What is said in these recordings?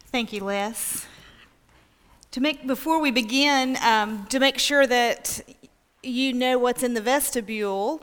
Thank you, Les. Before we begin, to make sure that you know what's in the vestibule,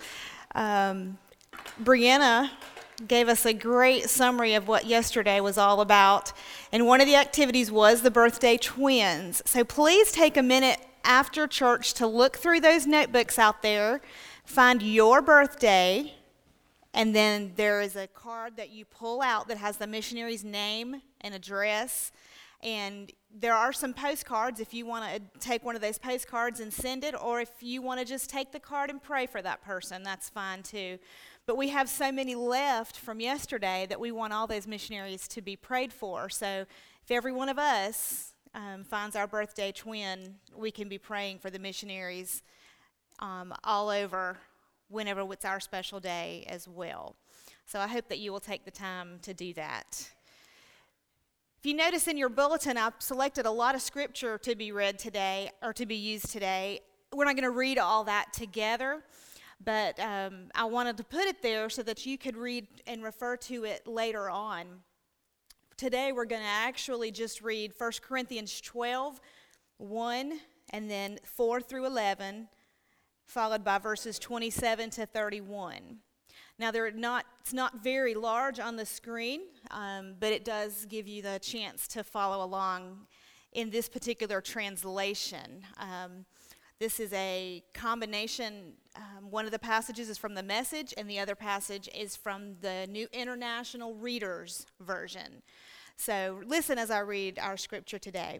Brianna gave us a great summary of what yesterday was all about, and one of the activities was the birthday twins. So please take a minute after church to look through those notebooks out there, find your birthday, and then there is a card that you pull out that has the missionary's name and address. And there are some postcards if you want to take one of those postcards and send it, or if you want to just take the card and pray for that person, that's fine too. But we have so many left from yesterday that we want all those missionaries to be prayed for. So if every one of us finds our birthday twin, we can be praying for the missionaries all over whenever it's our special day as well. So I hope that you will take the time to do that. If you notice in your bulletin, I've selected a lot of scripture to be read today, or to be used today. We're not going to read all that together, but I wanted to put it there so that you could read and refer to it later on. Today we're going to actually just read 1 Corinthians 12, 1, and then 4 through 11, followed by verses 27 to 31. Now, it's not very large on the screen, but it does give you the chance to follow along in this particular translation. This is a combination. One of the passages is from the Message, and the other passage is from the New International Reader's Version. So listen as I read our scripture today.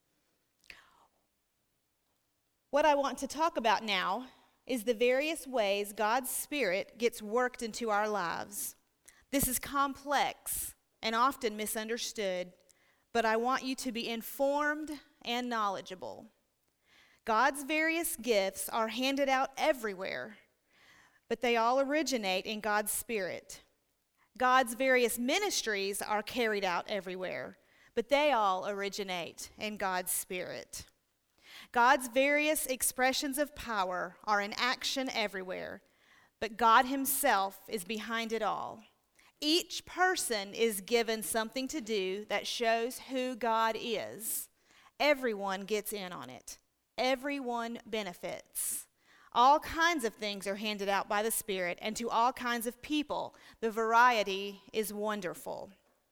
What I want to talk about now is the various ways God's Spirit gets worked into our lives. This is complex and often misunderstood, but I want you to be informed and knowledgeable. God's various gifts are handed out everywhere, but they all originate in God's Spirit. God's various ministries are carried out everywhere, but they all originate in God's Spirit. God's various expressions of power are in action everywhere, but God Himself is behind it all. Each person is given something to do that shows who God is. Everyone gets in on it. Everyone benefits. All kinds of things are handed out by the Spirit, and to all kinds of people. The variety is wonderful.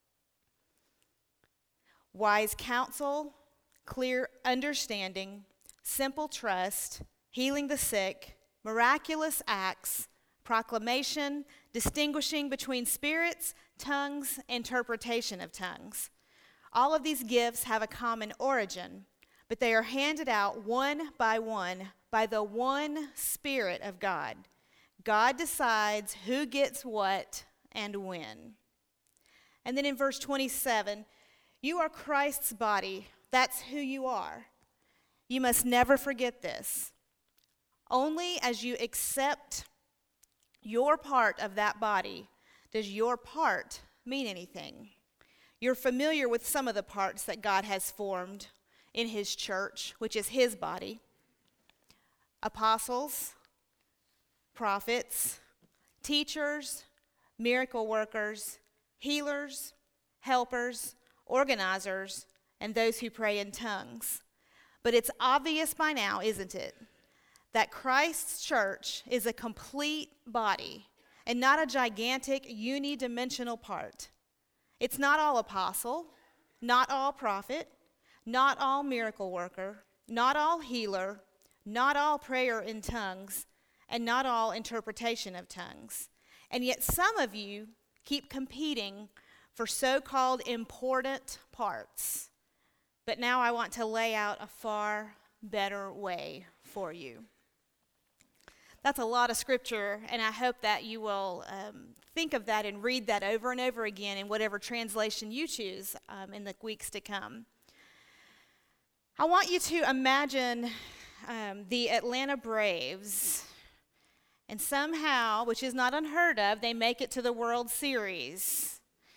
Wise counsel, clear understanding, simple trust, healing the sick, miraculous acts, proclamation, distinguishing between spirits, tongues, interpretation of tongues. All of these gifts have a common origin, but they are handed out one by the one Spirit of God. God decides who gets what and when. And then in verse 27, you are Christ's body. That's who you are. You must never forget this. Only as you accept your part of that body does your part mean anything. You're familiar with some of the parts that God has formed in His church, which is His body. Apostles, prophets, teachers, miracle workers, healers, helpers, organizers, and those who pray in tongues. But it's obvious by now, isn't it, that Christ's church is a complete body and not a gigantic unidimensional part. It's not all apostle, not all prophet, not all miracle worker, not all healer, not all prayer in tongues, and not all interpretation of tongues. And yet some of you keep competing for so-called important parts. But now I want to lay out a far better way for you. That's a lot of scripture, and I hope that you will think of that and read that over and over again in whatever translation you choose in the weeks to come. I want you to imagine the Atlanta Braves, and somehow, which is not unheard of, they make it to the World Series.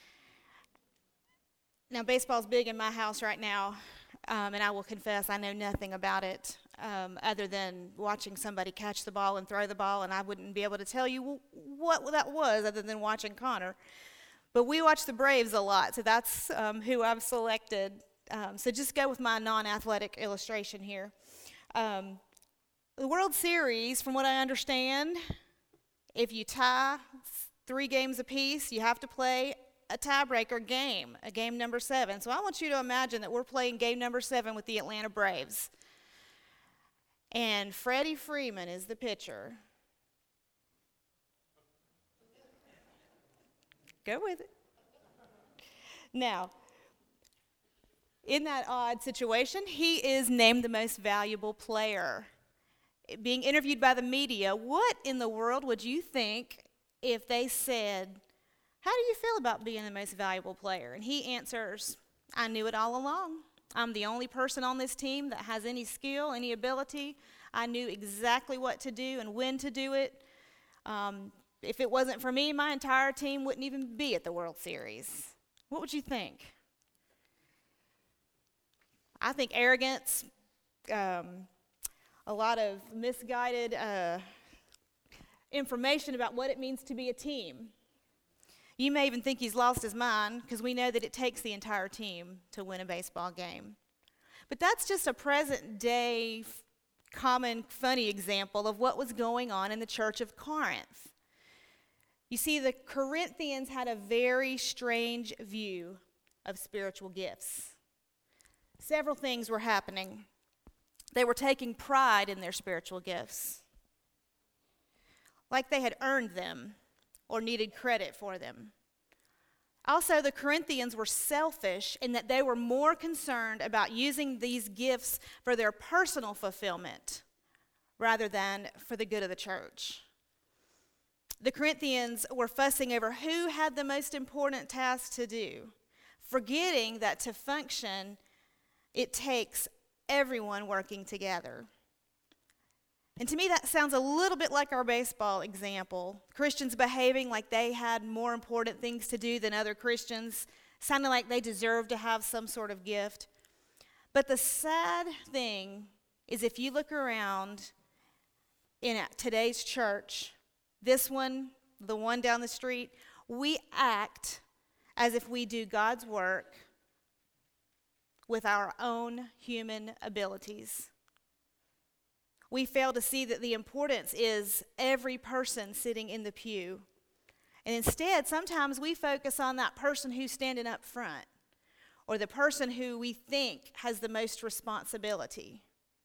Now, baseball's big in my house right now, and I will confess I know nothing about it other than watching somebody catch the ball and throw the ball, and I wouldn't be able to tell you what that was other than watching Connor. But we watch the Braves a lot, so that's who I've selected. So just go with my non-athletic illustration here. The World Series, from what I understand, if you tie 3 games apiece, you have to play a tiebreaker game, a game number 7. So I want you to imagine that we're playing game number 7 with the Atlanta Braves. And Freddie Freeman is the pitcher. Go with it. Now, in that odd situation, he is named the most valuable player. Being interviewed by the media, what in the world would you think if they said, "How do you feel about being the most valuable player?" And he answers, "I knew it all along. I'm the only person on this team that has any skill, any ability. I knew exactly what to do and when to do it. If it wasn't for me, my entire team wouldn't even be at the World Series." What would you think? I think arrogance, a lot of misguided information about what it means to be a team. You may even think he's lost his mind, because we know that it takes the entire team to win a baseball game. But that's just a present day, common, funny example of what was going on in the church of Corinth. You see, the Corinthians had a very strange view of spiritual gifts. Several things were happening. They were taking pride in their spiritual gifts, like they had earned them or needed credit for them. Also, the Corinthians were selfish in that they were more concerned about using these gifts for their personal fulfillment rather than for the good of the church. The Corinthians were fussing over who had the most important task to do, forgetting that to function, it takes everyone working together. And to me, that sounds a little bit like our baseball example. Christians behaving like they had more important things to do than other Christians, sounding like they deserve to have some sort of gift. But the sad thing is, if you look around in today's church, this one, the one down the street, we act as if we do God's work with our own human abilities. We fail to see that the importance is every person sitting in the pew. And instead, sometimes we focus on that person who's standing up front, or the person who we think has the most responsibility.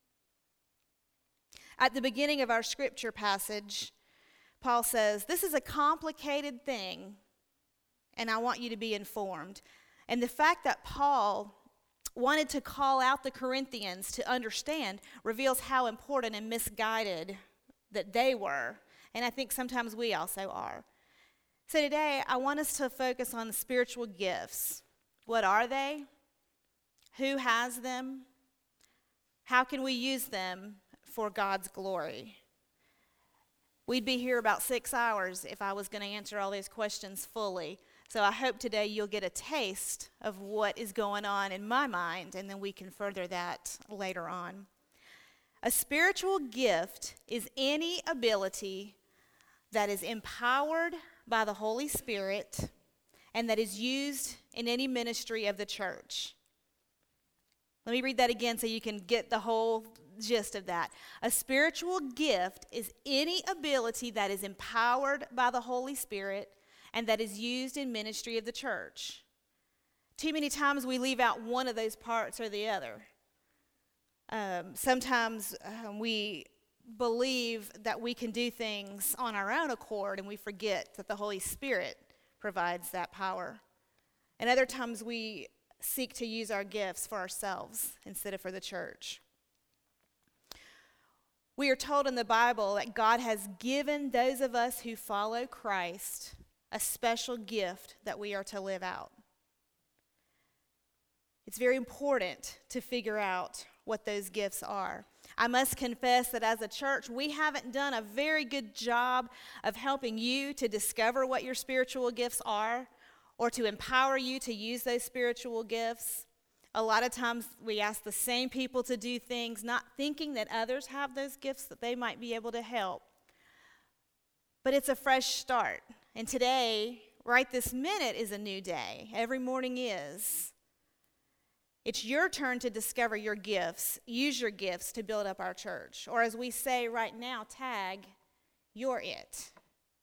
At the beginning of our scripture passage, Paul says, "This is a complicated thing, and I want you to be informed." And the fact that Paul wanted to call out the Corinthians to understand reveals how important and misguided that they were. And I think sometimes we also are. So today, I want us to focus on the spiritual gifts. What are they? Who has them? How can we use them for God's glory? We'd be here about 6 hours if I was going to answer all these questions fully. So I hope today you'll get a taste of what is going on in my mind, and then we can further that later on. A spiritual gift is any ability that is empowered by the Holy Spirit and that is used in any ministry of the church. Let me read that again so you can get the whole gist of that. A spiritual gift is any ability that is empowered by the Holy Spirit and that is used in ministry of the church. Too many times we leave out one of those parts or the other. Sometimes we believe that we can do things on our own accord, and we forget that the Holy Spirit provides that power. And other times we seek to use our gifts for ourselves instead of for the church. We are told in the Bible that God has given those of us who follow Christ a special gift that we are to live out. It's very important to figure out what those gifts are. I must confess that as a church, we haven't done a very good job of helping you to discover what your spiritual gifts are or to empower you to use those spiritual gifts. A lot of times we ask the same people to do things, not thinking that others have those gifts that they might be able to help. But it's a fresh start. And today, right this minute is a new day. Every morning is. It's your turn to discover your gifts. Use your gifts to build up our church. Or as we say right now, tag, you're it.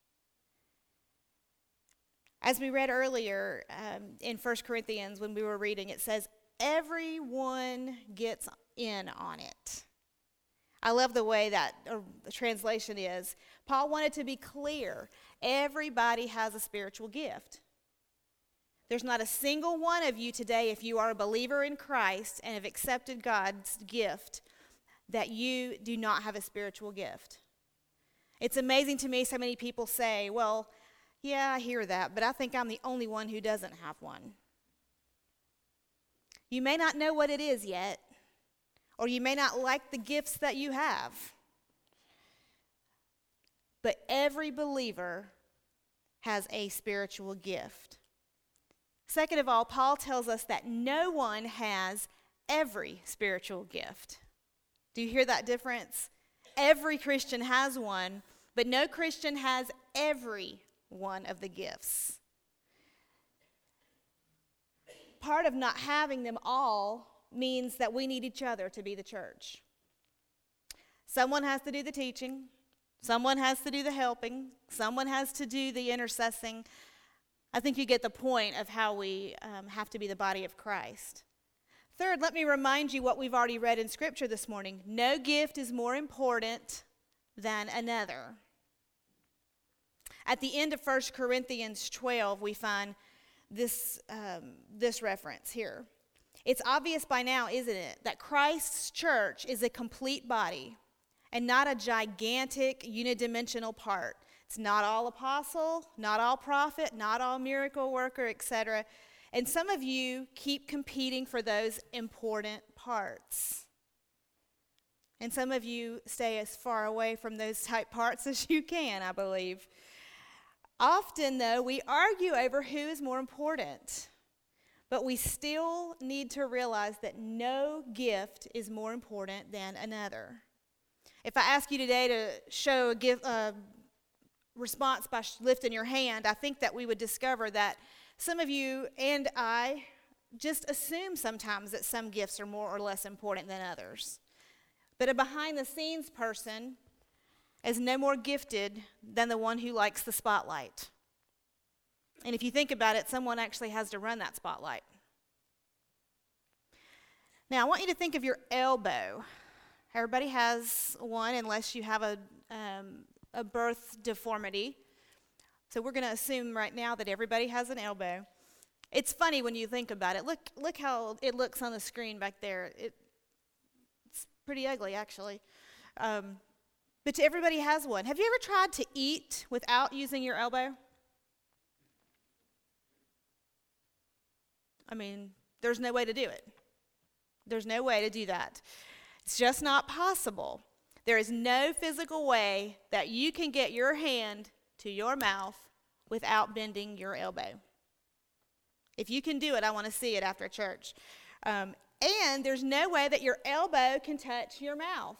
As we read earlier in 1 Corinthians when we were reading, it says, everyone gets in on it. I love the way that the translation is. Paul wanted to be clear. Everybody has a spiritual gift. There's not a single one of you today, if you are a believer in Christ and have accepted God's gift, that you do not have a spiritual gift. It's amazing to me so many people say, well, yeah, I hear that, but I think I'm the only one who doesn't have one. You may not know what it is yet, or you may not like the gifts that you have. But every believer has a spiritual gift. Second of all, Paul tells us that no one has every spiritual gift. Do you hear that difference? Every Christian has one, but no Christian has every one of the gifts. Part of not having them all means that we need each other to be the church. Someone has to do the teaching. Someone has to do the helping. Someone has to do the intercessing. I think you get the point of how we have to be the body of Christ. Third, let me remind you what we've already read in Scripture this morning. No gift is more important than another. At the end of 1 Corinthians 12, we find this reference here. It's obvious by now, isn't it, that Christ's church is a complete body and not a gigantic unidimensional part. It's not all apostle, not all prophet, not all miracle worker, etc. And some of you keep competing for those important parts. And some of you stay as far away from those type parts as you can, I believe. Often, though, we argue over who is more important. But we still need to realize that no gift is more important than another. If I ask you today to show a response by lifting your hand, I think that we would discover that some of you and I just assume sometimes that some gifts are more or less important than others. But a behind-the-scenes person is no more gifted than the one who likes the spotlight. And if you think about it, someone actually has to run that spotlight. Now, I want you to think of your elbow. Everybody has one unless you have a birth deformity. So we're going to assume right now that everybody has an elbow. It's funny when you think about it. Look how it looks on the screen back there. It's pretty ugly, actually. But everybody has one. Have you ever tried to eat without using your elbow? I mean, there's no way to do it. There's no way to do that. It's just not possible. There is no physical way that you can get your hand to your mouth without bending your elbow. If you can do it, I want to see it after church. And there's no way that your elbow can touch your mouth.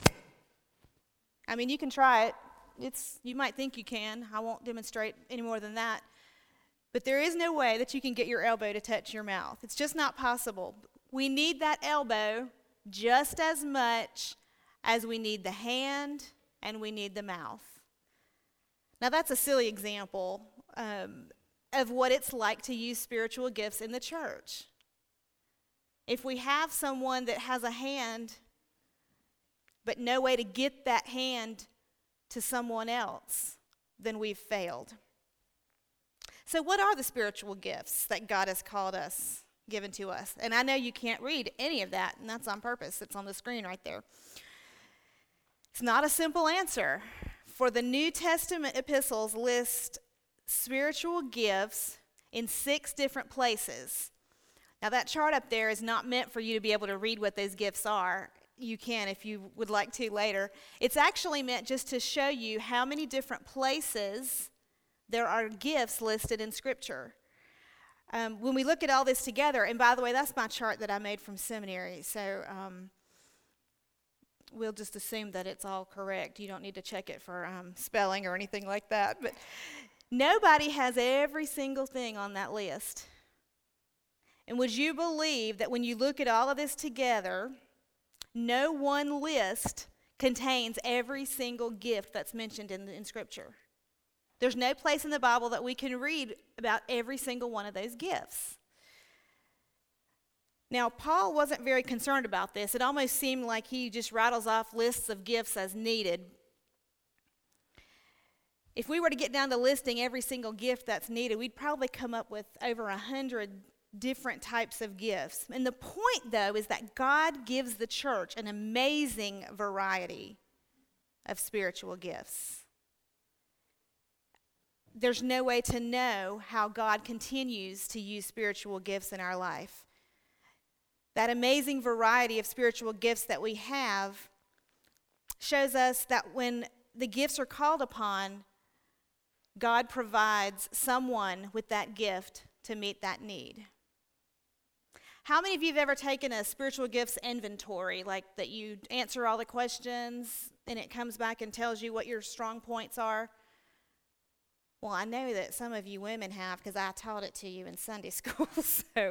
I mean, you can try it. You might think you can. I won't demonstrate any more than that. But there is no way that you can get your elbow to touch your mouth. It's just not possible. We need that elbow just as much as we need the hand and we need the mouth. Now, that's a silly example of what it's like to use spiritual gifts in the church. If we have someone that has a hand, but no way to get that hand to someone else, then we've failed. So what are the spiritual gifts that God has called us, given to us? And I know you can't read any of that, and that's on purpose. It's on the screen right there. It's not a simple answer. For the New Testament epistles list spiritual gifts in 6 different places. Now that chart up there is not meant for you to be able to read what those gifts are. You can if you would like to later. It's actually meant just to show you how many different places there are gifts listed in Scripture. When we look at all this together, and by the way, that's my chart that I made from seminary, so we'll just assume that it's all correct. You don't need to check it for spelling or anything like that. But Nobody has every single thing on that list. And would you believe that when you look at all of this together, no one list contains every single gift that's mentioned in Scripture? There's no place in the Bible that we can read about every single one of those gifts. Now, Paul wasn't very concerned about this. It almost seemed like he just rattles off lists of gifts as needed. If we were to get down to listing every single gift that's needed, we'd probably come up with over 100 different types of gifts. And the point, though, is that God gives the church an amazing variety of spiritual gifts. There's no way to know how God continues to use spiritual gifts in our life. That amazing variety of spiritual gifts that we have shows us that when the gifts are called upon, God provides someone with that gift to meet that need. How many of you have ever taken a spiritual gifts inventory, like that you answer all the questions and it comes back and tells you what your strong points are? Well, I know that some of you women have because I taught it to you in Sunday school. So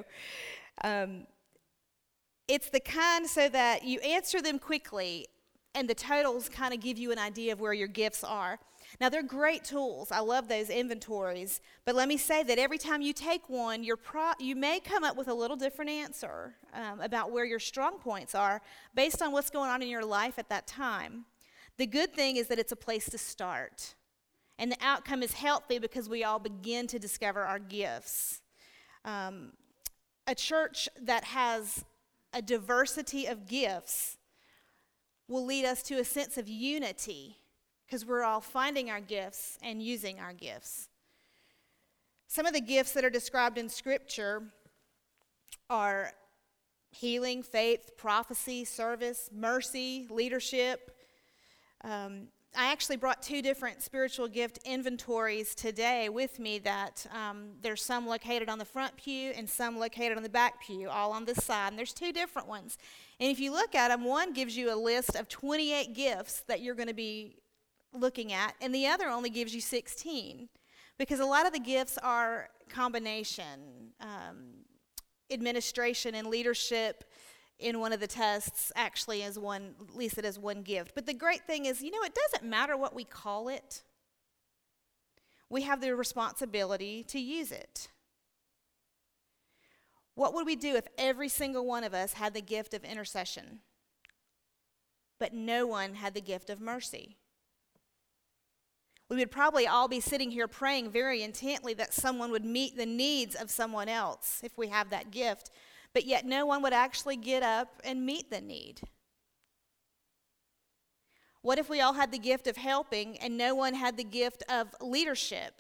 it's the kind so that you answer them quickly and the totals kind of give you an idea of where your gifts are. Now, they're great tools. I love those inventories. But let me say that every time you take one, you may come up with a little different answer about where your strong points are based on what's going on in your life at that time. The good thing is that it's a place to start. And the outcome is healthy because we all begin to discover our gifts. A church that has a diversity of gifts will lead us to a sense of unity because we're all finding our gifts and using our gifts. Some of the gifts that are described in Scripture are healing, faith, prophecy, service, mercy, leadership. I actually brought 2 different spiritual gift inventories today with me that there's some located on the front pew and some located on the back pew, all on this side. And there's 2 different ones. And if you look at them, one gives you a list of 28 gifts that you're going to be looking at, and the other only gives you 16. Because a lot of the gifts are combination, administration and leadership. In one of the tests actually as one, listed as one gift. But the great thing is, it doesn't matter what we call it. We have the responsibility to use it. What would we do if every single one of us had the gift of intercession, but no one had the gift of mercy? We would probably all be sitting here praying very intently that someone would meet the needs of someone else if we have that gift. But yet no one would actually get up and meet the need. What if we all had the gift of helping and no one had the gift of leadership?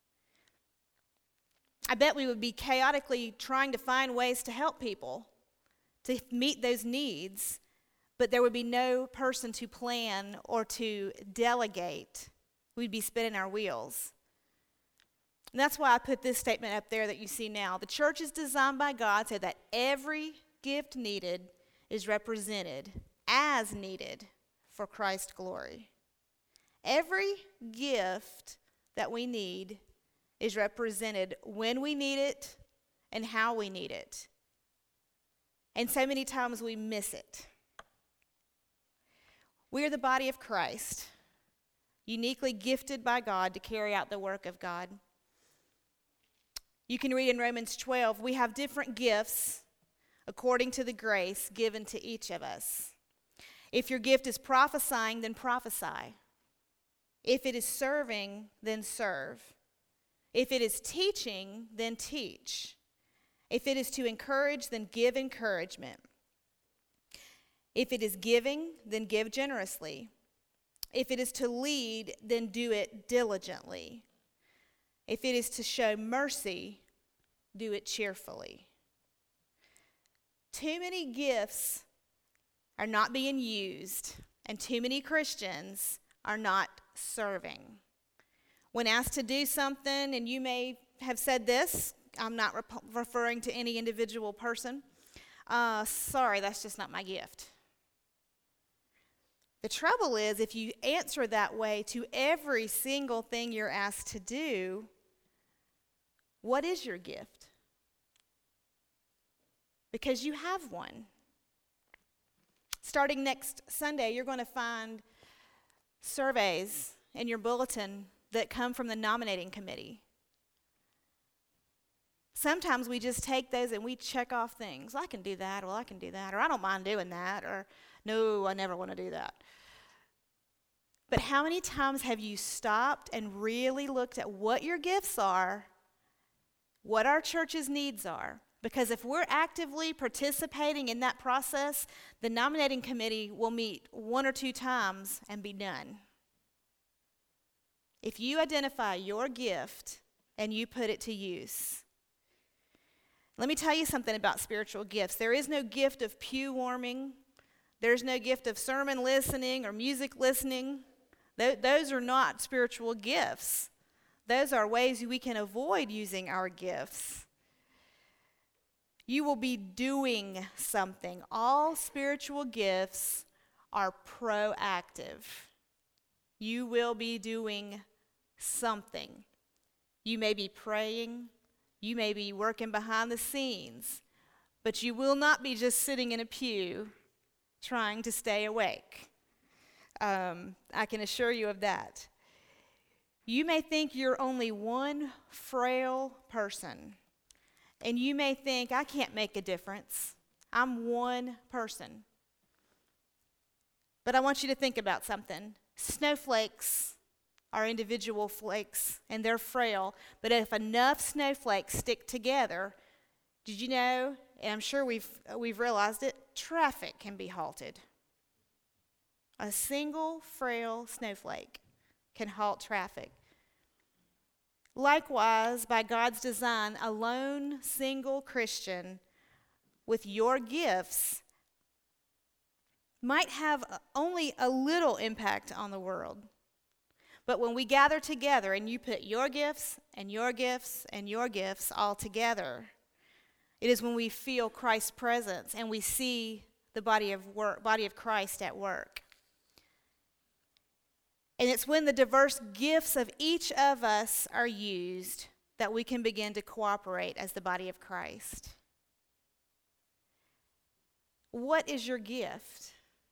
I bet we would be chaotically trying to find ways to help people, to meet those needs, but there would be no person to plan or to delegate. We'd be spinning our wheels. And that's why I put this statement up there that you see now. The church is designed by God so that every gift needed is represented as needed for Christ's glory. Every gift that we need is represented when we need it and how we need it. And so many times we miss it. We are the body of Christ, uniquely gifted by God to carry out the work of God. You can read in Romans 12, we have different gifts according to the grace given to each of us. If your gift is prophesying, then prophesy. If it is serving, then serve. If it is teaching, then teach. If it is to encourage, then give encouragement. If it is giving, then give generously. If it is to lead, then do it diligently. If it is to show mercy, do it cheerfully. Too many gifts are not being used, and too many Christians are not serving. When asked to do something, and you may have said this, I'm not referring to any individual person, sorry, that's just not my gift. The trouble is, if you answer that way to every single thing you're asked to do, what is your gift? Because you have one. Starting next Sunday, you're going to find surveys in your bulletin that come from the nominating committee. Sometimes we just take those and we check off things. I can do that, well, I can do that, or I don't mind doing that, or no, I never want to do that. But how many times have you stopped and really looked at what your gifts are, what our church's needs are? Because if we're actively participating in that process, the nominating committee will meet 1 or 2 times and be done. If you identify your gift and you put it to use. Let me tell you something about spiritual gifts. There is no gift of pew warming. There's no gift of sermon listening or music listening. Those are not spiritual gifts. Those are ways we can avoid using our gifts. You will be doing something. All spiritual gifts are proactive. You will be doing something. You may be praying. You may be working behind the scenes. But you will not be just sitting in a pew trying to stay awake. I can assure you of that. You may think you're only one frail person. And you may think, I can't make a difference. I'm one person. But I want you to think about something. Snowflakes are individual flakes, and they're frail. But if enough snowflakes stick together, did you know, and I'm sure we've realized it, traffic can be halted. A single frail snowflake can halt traffic. Likewise, by God's design, a lone single Christian with your gifts might have only a little impact on the world. But when we gather together and you put your gifts and your gifts and your gifts all together, it is when we feel Christ's presence and we see the body of Christ at work. And it's when the diverse gifts of each of us are used that we can begin to cooperate as the body of Christ. What is your gift?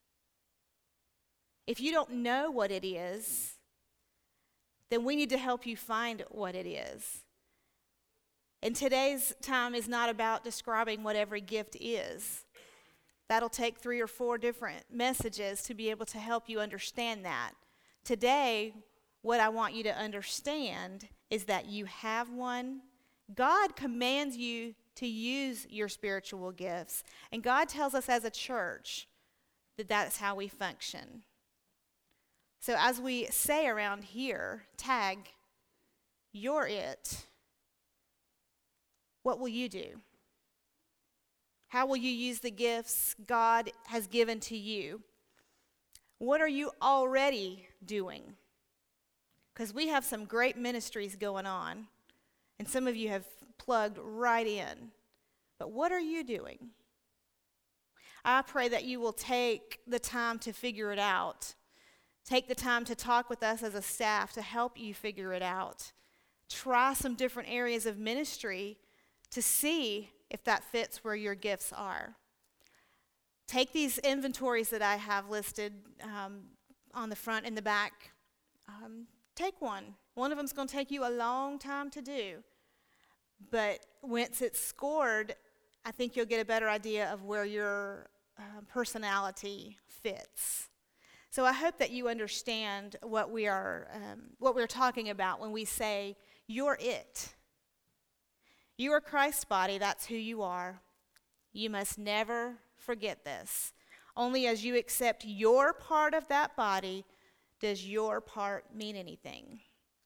If you don't know what it is, then we need to help you find what it is. And today's time is not about describing what every gift is. That'll take 3 or 4 different messages to be able to help you understand that. Today, what I want you to understand is that you have one. God commands you to use your spiritual gifts. And God tells us as a church that that's how we function. So as we say around here, tag, you're it. What will you do? How will you use the gifts God has given to you? What are you already doing? Because we have some great ministries going on, and some of you have plugged right in. But what are you doing? I pray that you will take the time to figure it out. Take the time to talk with us as a staff to help you figure it out. Try some different areas of ministry to see if that fits where your gifts are. Take these inventories that I have listed on the front and the back. Take one. One of them is going to take you a long time to do. But once it's scored, I think you'll get a better idea of where your personality fits. So I hope that you understand what we're talking about when we say, you're it. You are Christ's body. That's who you are. You must never forget this. Only as you accept your part of that body does your part mean anything.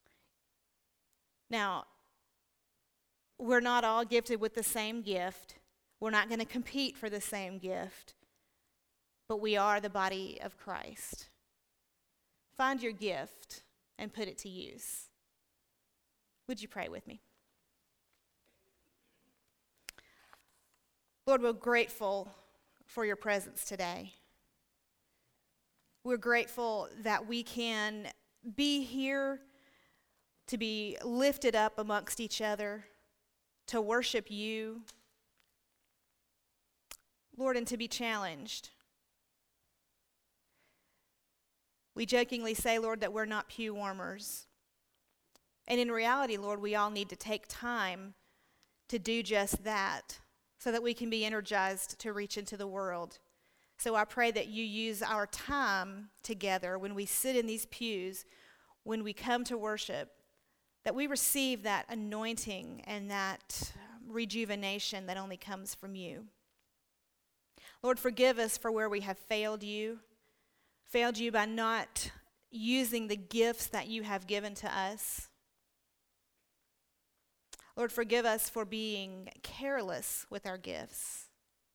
Now, we're not all gifted with the same gift. We're not going to compete for the same gift. But we are the body of Christ. Find your gift and put it to use. Would you pray with me? Lord, we're grateful for your presence today. We're grateful that we can be here to be lifted up amongst each other, to worship you, Lord, and to be challenged. We jokingly say, Lord, that we're not pew warmers. And in reality, Lord, we all need to take time to do just that so that we can be energized to reach into the world. So I pray that you use our time together when we sit in these pews, when we come to worship, that we receive that anointing and that rejuvenation that only comes from you. Lord, forgive us for where we have failed you by not using the gifts that you have given to us. Lord, forgive us for being careless with our gifts.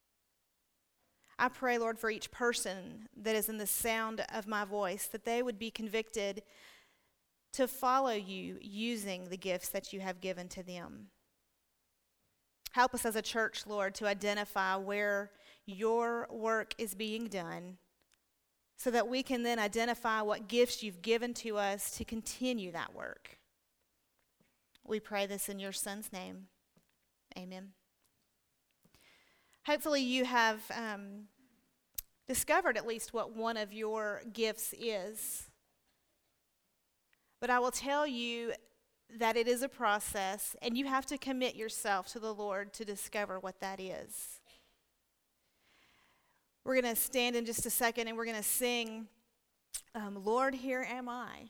I pray, Lord, for each person that is in the sound of my voice, that they would be convicted to follow you using the gifts that you have given to them. Help us as a church, Lord, to identify where your work is being done so that we can then identify what gifts you've given to us to continue that work. We pray this in your Son's name. Amen. Hopefully you have discovered at least what one of your gifts is. But I will tell you that it is a process, and you have to commit yourself to the Lord to discover what that is. We're going to stand in just a second, and we're going to sing, Lord, Here Am I.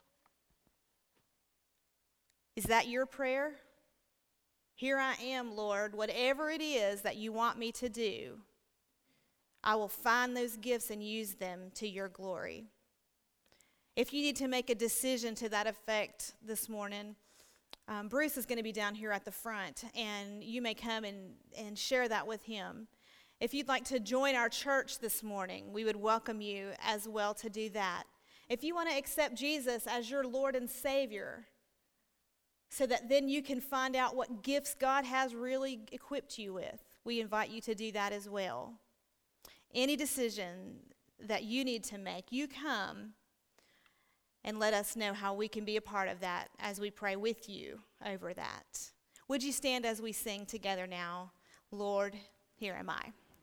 Is that your prayer? Here I am, Lord, whatever it is that you want me to do, I will find those gifts and use them to your glory. If you need to make a decision to that effect this morning, Bruce is going to be down here at the front, and you may come and share that with him. If you'd like to join our church this morning, we would welcome you as well to do that. If you want to accept Jesus as your Lord and Savior, so that then you can find out what gifts God has really equipped you with, we invite you to do that as well. Any decision that you need to make, you come and let us know how we can be a part of that as we pray with you over that. Would you stand as we sing together now? Lord, here am I.